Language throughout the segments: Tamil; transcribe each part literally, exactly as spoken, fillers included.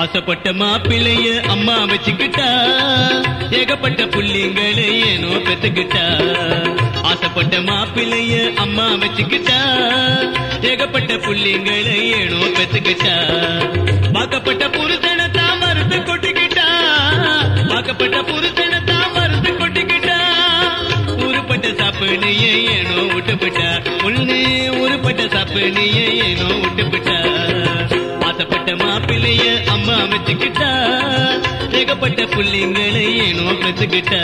ஆசைப்பட்ட மாப்பிள்ளைய அம்மா வச்சுக்கிட்டா ஏகப்பட்ட புள்ளிங்களை ஏனோ பெத்துக்கிட்டா. ஆசைப்பட்ட மாப்பிள்ளைய அம்மா வச்சுக்கிட்டா ஏகப்பட்ட புள்ளிங்களை ஏனோ பெத்துக்கிட்டா. வாக்கப்பட்ட புருஷனை தான் மறுத்து கொட்டிக்கிட்டா. வாக்கப்பட்ட புருஷனை தான் மறுத்து கொட்டிக்கிட்டா. உருப்பட்ட சாப்பினையே ஏனோ விட்டுப்பிட்டா. ஒண்ணு உருப்பட்ட சாப்பினையே ஏனோ விட்டுப்பிட்டா. ஆசைப்பட்ட மாப்பிள்ளைய அம்மா வச்சுக்கிட்டா ஏகப்பட்ட புள்ளிங்களை ஏனோ பெத்துக்கிட்டா.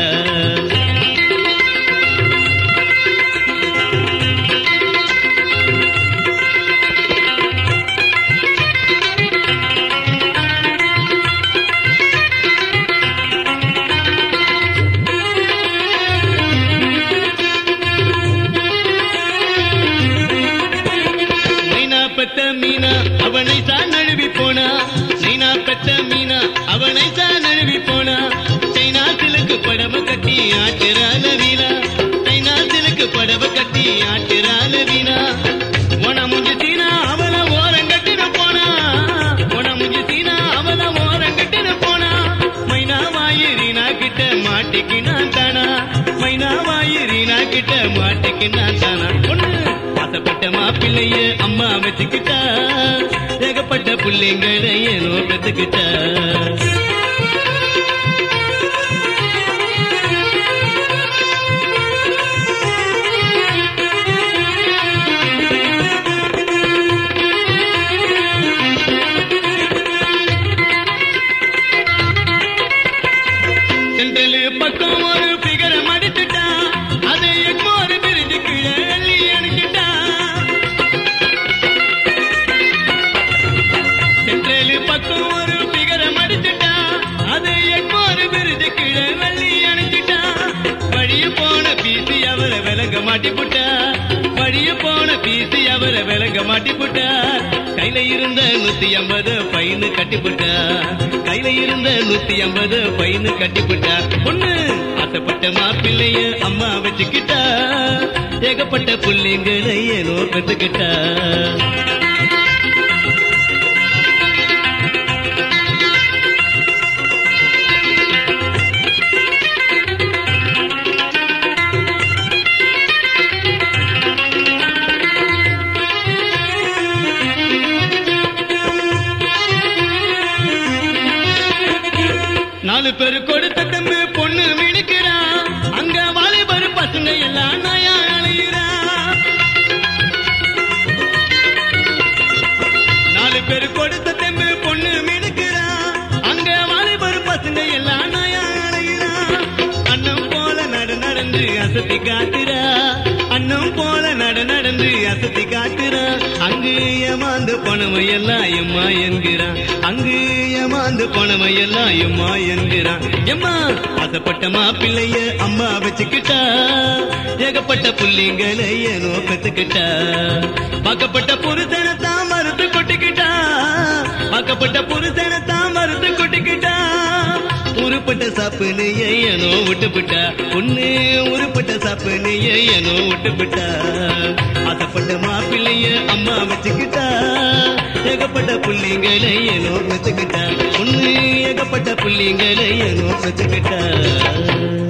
பெத்த மீனா அவனை தான் நழுவி போனா. சைனா பெத்த மீனா அவனை தான் நழுவி போனா. சைனா சிலுக்கு படவ கட்டி ஆட்டுறான வீணா. சைனா சிலுக்கு படவ கட்டி ஆட்டுறான வீணா. உன முஞ்சு சீனா அவள ஓரங்கட்டின போனா. உன முஞ்சு சீனா அவள ஓரங்கட்டின போனா. மைனா வாயிரீனா கிட்ட மாட்டிக்கினா தானா. மைனா வாயிரீனா கிட்ட மாட்டிக்கினா தானா. ஒண்ணு ஆசைப்பட்ட மாப்பிள்ளைய அம்மா வச்சுக்கிட்டா ஏகப்பட்ட புள்ளைங்களை ஏனோ பெத்துக்கிட்டா. சென்ட்ரல் பக்கம் ஒரு பிகர மடிச்சுட்டா. அதை எங்கோரு பிரிஞ்சு கீழே அள்ளி அணிஞ்சிட்டா. சென்ட்ரல் பக்கம் ஒரு பிகர மடிச்சுட்டா. அதை எங்கோரு பிரிஞ்சு கீழே அள்ளி அணிஞ்சிட்டா. வழிய போன பீசி அவரை விலக மாட்டிப்புட்டா. வழிய போன பீசி அவரை விலக மாட்டிப்புட்டா. கையில இருந்த நூத்தி ஐம்பது பைனு கட்டிப்புட்டா. கையில இருந்த நூத்தி ஐம்பது பைனு கட்டிப்புட்டா. ஒண்ணு ஆசைப்பட்ட மாப்பிள்ளைய அம்மா வச்சுக்கிட்டா ஏகப்பட்ட புள்ளிங்களை ஏனோ பெத்துக்கிட்டா. நாலு பேரு கொடுத்த தம்பு பொண்ணு மினுக்கிறா. அங்க வாலிபரு பசங்க எல்லாம் நாயா அலையிறா. நாலு பேரு கொடுத்த தம்பு பொண்ணு மினுக்கிறா. அங்க வாலிபரு பசங்க எல்லாம் நாயா அலையிறா. அண்ணன் போல நட நடந்து அசத்தி காட்டுறா. அண்ணன் போல நட நடந்து அசத்தி காட்டுறா. அங்கு ஏமாந்து போனவன் எல்லாம் எம்மா என்கிறான். அங்கு ஏமாந்து போனவன் எல்லாம் எம்மா என்கிறான். எம்மா ஆசைப்பட்ட மாப்பிள்ளைய அம்மா வச்சுக்கிட்டா ஏகப்பட்ட புள்ளிங்களை ஏனோ பெத்துக்கிட்டா. வாக்கப்பட்ட புருஷனை தான் மறுத்து கொட்டிக்கிட்டா. வாக்கப்பட்ட புருஷனை தான் மறுத்து கொட்டிக்கிட்டா. உருப்பட்ட சாப்பினையே ஏனோ விட்டுப்பிட்டா. ஒண்ணு உருப்பட்ட சாப்பினையே ஏனோ விட்டுப்பிட்டா. ஆசைப்பட்ட மாப்பிள்ளைய அம்மா வச்சுக்கிட்டா ஏகப்பட்ட புள்ளிங்களை ஏனோ வச்சுக்கிட்டா. ஒண்ணு ஏகப்பட்ட புள்ளிங்களை ஏனோ வச்சுக்கிட்டா.